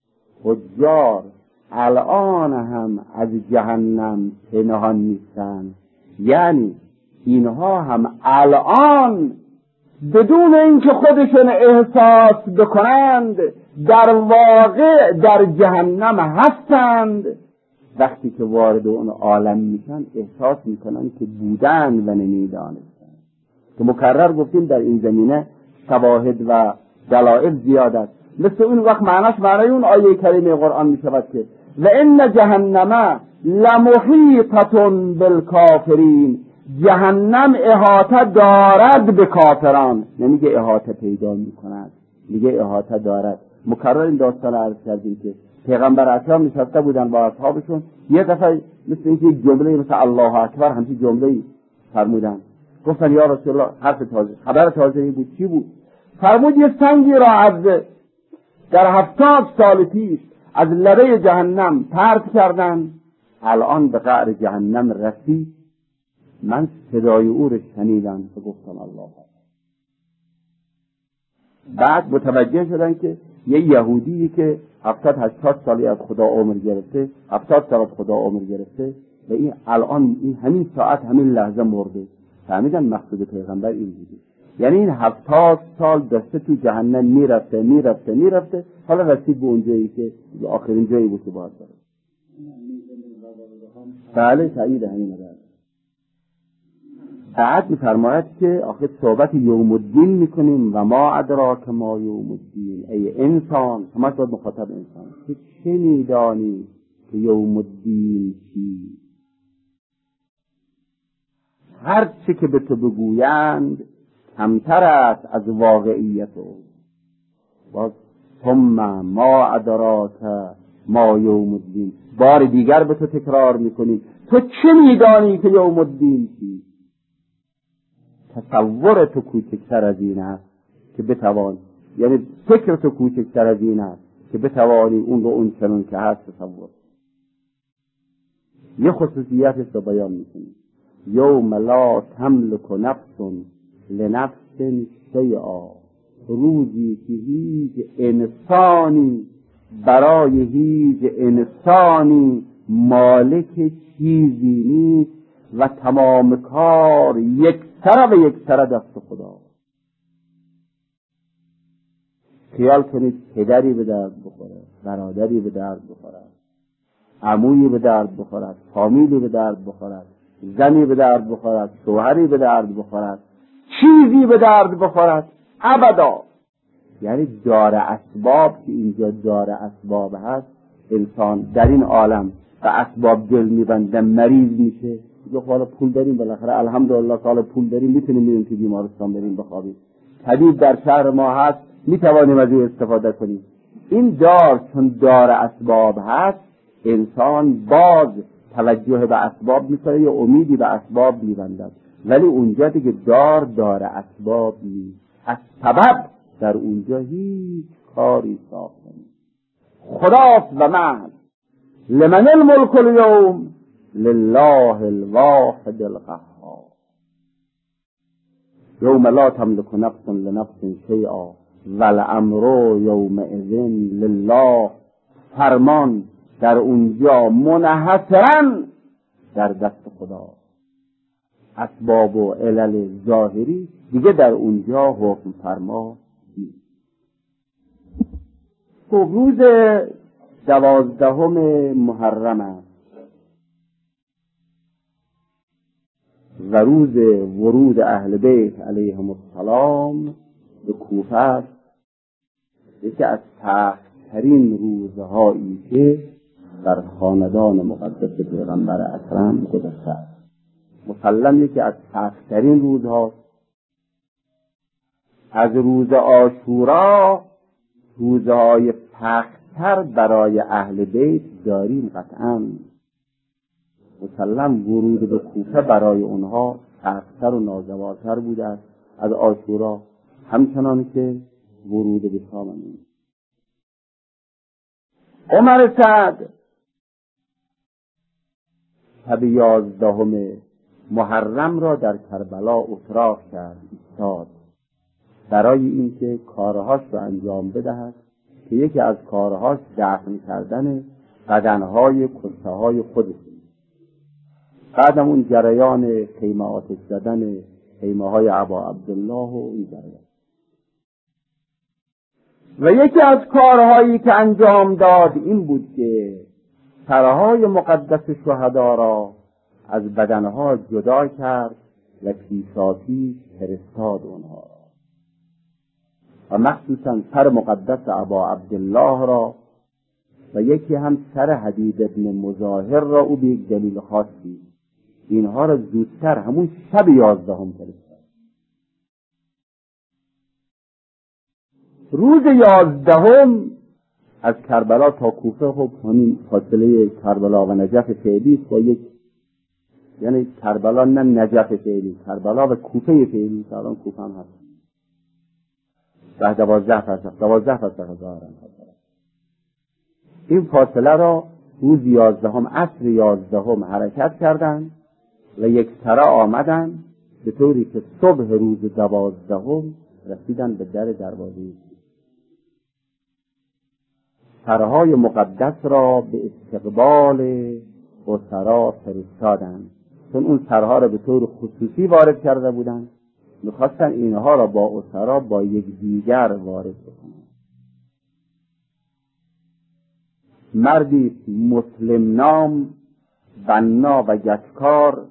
فجار الان هم از جهنم پنهان نیستند، یعنی اینها هم الان بدون اینکه خودشون احساس بکنند در واقع در جهنم هستند. وقتی که وارد اون عالم میشن احساس میکنن که بودن و نمیدانستند. که مکرر گفتیم در این زمینه شواهد و دلائل زیاد است. مثل اون وقت معنای اون آیه کریمه قرآن میشود که و ان جهنم لمحیطة بالکافرین. جهنم احاطه دارد به کافران، نمیگه احاطه پیدا میکند، میگه احاطه دارد. مکرر این داستان عرض کردیم که پیغمبر اکرم نشسته بودن با اصحابشون، یه دفعه مثل اینکه یک جمله مثل الله اکبر همچین جمله فرمودن. گفتن یا رسول الله، حرف تازه، خبر تازه بود. چی بود؟ فرمود یه سنگی را از در 70 سال پیش از لبه جهنم پرت کردن، الان به قعر جهنم رسید. من صدای او را شنیدم و گفتم الله. بعد متوجه شدن که یه یهودی که 70-80 سالی از خدا عمر گرفته، 70 سال از خدا عمر گرفته و این الان این همین ساعت همین لحظه مرده. فهمیدن مقصود پیغمبر این بوده، یعنی این 70 سال دسته تو جهنم میرفته حالا رسید به اونجایی که آخرین جایی بود که باید بره. بله تایید همین است. بعد می‌فرماید که آخر صحبت یوم الدین میکنیم و ما ادراک ما یوم الدین. ای انسان، همش باید مخاطب انسان که چه میدانی که یوم الدین چی؟ هر چه که به تو بگویند کمتر است از واقعیت او. باز ثم ما ادراک ما یوم الدین، بار دیگر به تو تکرار میکنیم تو چه میدانی که یوم الدین چی؟ تصور تو کوچکتر از این است که بتوان، یعنی فکر تو کوچکتر از این است که بتوانی اون رو اون چنون که هست تصور. یه خصوصیتش رو بیان میکنیم: یوم لا تملک نفس لنفس شیئا، روزی که هیچ انسانی برای هیچ انسانی مالک چیزی نیست و تمام کار یکسره دست خدا. خیال کنید پدری به درد بخوره، برادری به درد بخورد، عمویی به درد بخورد، فامیلی به درد بخورد، زنی به درد بخورد، شوهری به درد بخورد، چیزی به درد بخورد، ابدا. یعنی دار اسباب که اینجا دار اسباب هست، انسان در این عالم به اسباب دل میبنده، مریض میشه، یه حالا پول داریم بالاخره الحمدلله حالا پول داریم میتونیم بریم تو بیمارستان بریم بخوابیم، طبیب در شهر ما هست میتوانیم از این استفاده کنیم. این دار چون دار اسباب هست، انسان باز توجه به اسباب میکنه یا امیدی به اسباب میبندد، ولی اونجا دیگه دار اسباب نیست، از سبب در اونجا هیچ کاری ساخته نیست. خداست و من لمن الملک اليوم لله الواحد القهار. یوم لا تملک نفس لنفس شیئا والامر یومئذ لله. فرمان در اونجا منحصرا در دست خدا. اسباب و علل ظاهری دیگه در اونجا حکم فرما نیست. خب روز 12 محرم است و روز ورود اهل بیت علیهم السلام به کوفه است. یکی از سخت‌ترین روزهایی که در خاندان مقدس پیغمبر اکرم گذشته است. مسلم یکی از سخت‌ترین روزهاست. از روز عاشورا روزهای سخت‌تر برای اهل بیت داریم قطعاً. مسلم ورود به کوفه برای اونها سخت‌تر و نازوارتر بوده است از عاشورا، همچنان که ورود به شام نیست. عمر سعد شب 11 محرم را در کربلا اتراق کرد، ایستاد برای اینکه کارهاش رو انجام بدهد که یکی از کارهاش دفن کردن بدنهای کشته‌های خودش. بعدم اون جریان خیمه آتش زدن خیمه‌های ابا عبدالله و این جریان. و یکی از کارهایی که انجام داد این بود که سرهای مقدس شهدا را از بدنها جدا کرد و پیشاپیش فرستاد اونها را، و مخصوصا سر مقدس ابا عبدالله را و یکی هم سر حبیب ابن مظاهر را او به یک دلیل خاصی اینها را زودتر همون شب 11 فرستاد. روز 11 از کربلا تا کوفه، خب همین فاصله کربلا و نجف فعلی با یک، یعنی کربلا نه نجف فعلی، کربلا و کوفه فعلی، الان کوفه هم هست 12 فرسخ ظاهرن. این فاصله را روز 11 عصر 11 حرکت کردند و یک سره آمدن، به طوری که صبح روز 12 رسیدن به در دروازه. سرهای مقدس را به استقبال اسرا فرستادند، چون اون سرها را به طور خصوصی وارد کرده بودند، میخواستن اینها را با اسرا با یک دیگر وارد بکنند. مردی مسلم نام، بنا و گچکار،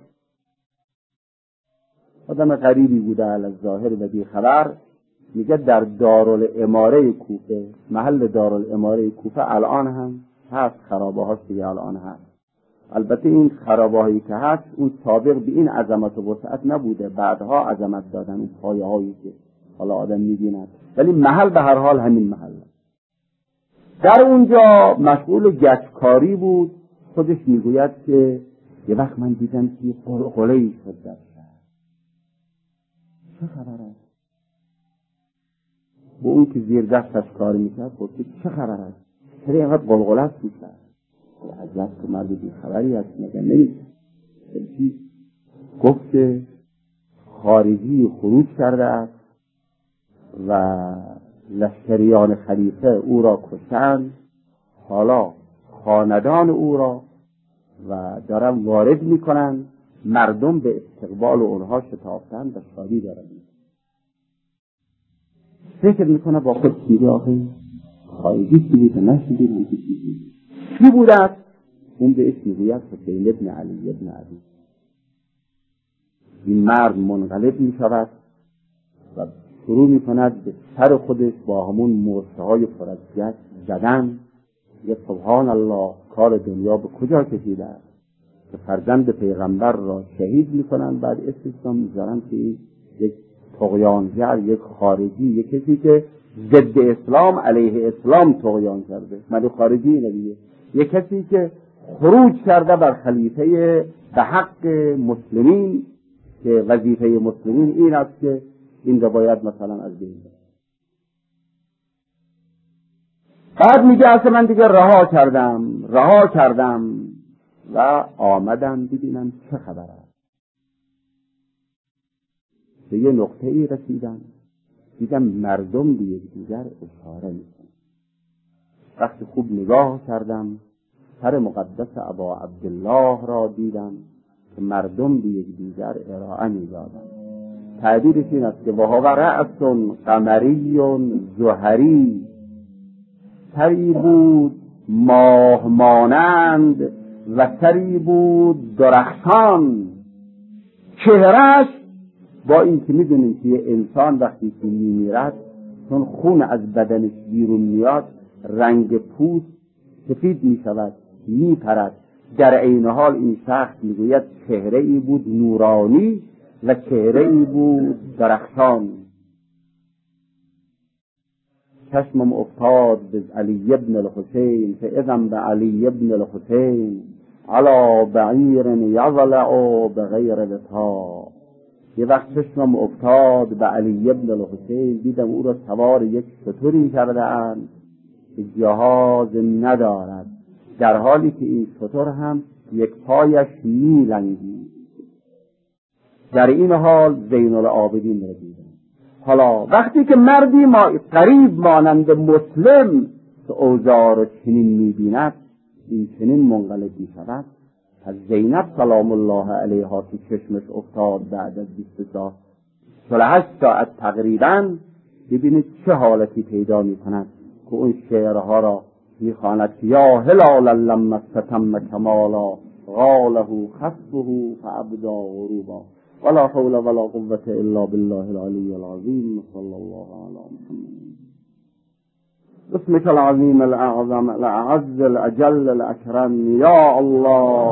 آدم غریبی بوده علی ظاهر و بی خبر، میگه در دارالاماره کوفه، محل دارالاماره کوفه الان هم هست، خرابه هاست دیگه الان هست. البته این خرابه هایی که هست اون سابق به این عظمت و وسعت نبوده، بعدها عظمت دادن اون پایه هایی که حالا آدم میبیند، ولی محل به هر حال همین محل. در اونجا مشغول گچکاری بود. خودش میگوید که یه وقت من دیدم که قلقله‌ای شد در شهر. چه خبر است؟ با اون که زیر دستش کار میکرد گفت چه خبر است؟ چرا اینقدر قلقله است تو شهر؟ عجب که مرد بی خبری است، مگه نمیشه؟ گفت که خارجی خروج کرده است و لشکریان خلیفه او را کشتند، حالا خاندان او را و دارن وارد میکنن، مردم به استقبال اونها شتافتند و شادی دارن. فکر میکنه با خود چیزی آخه خارجی چیزی که نشدید میگه چی بود است؟ اون به اسم میگوید حسین ابن علی ابن علی. این مرد منقلب میشود و شروع میکند به سر خودش با همون مرسه های پر از گچ زدن. یه سبحان الله، کار دنیا به کجا کشیده است که فرزند پیغمبر را شهید میکنن، بعد استثنا میذارن که یک طغیانگر، یک خارجی، یک کسی که ضد اسلام علیه اسلام طغیان کرده، ولی خارجی نبیه، یک کسی که خروج کرده بر خلیفه به حق مسلمین، که وظیفه مسلمین این است که این را باید مثلا از بین برد. بعد میگه اصلا من دیگه رها کردم و آمدم ببینم چه خبر است. به یه نقطه ای رسیدم، دیدم مردم به یکدیگر اشاره میکنن. وقتی خوب نگاه کردم، سر مقدس ابا عبدالله را دیدم که مردم به یکدیگر ارائه میدادند. تعبیرش این است که وهو رأس قمری زهری، سری بود ماه مانند و سری بود درخشان. چهرهش با این که میدونیم که یه انسان وقتی که میمیرد چون خون از بدنش بیرون میاد رنگ پوست سفید میشود، میپرد. در عین حال این شخص میگوید چهره ای بود نورانی و چهره ای بود درخشان. چشمم افتاد به علی ابن الحسین، فاذا بعلی ابن الحسین علی بعیر یضلع بغیر وطا. یه وقت چشمم افتاد به علی ابن الحسین، دیدم او را سوار یک شتری کرده اند که جهاز ندارد، در حالی که این شتر هم یک پایش میلنگید. در این حال زین العابدین را دیدم. حالا وقتی که مردی قریب مانند مسلم که اوضاع را چنین میبیند، این چنین منقلب میشود، از زینب سلام الله علیها که چشمش افتاد بعد از 48 ساعت تقریبا، ببینید چه حالتی پیدا میکند که اون شعرها را میخواند یا هلالا لما استتم کمالا غاله خصفه فابدا غروبا ولا حول ولا قوة الا بالله العلی العظیم صلی الله علی محمد. اسمك العظیم الاعظم الاعز الاجل الاکرم یا الله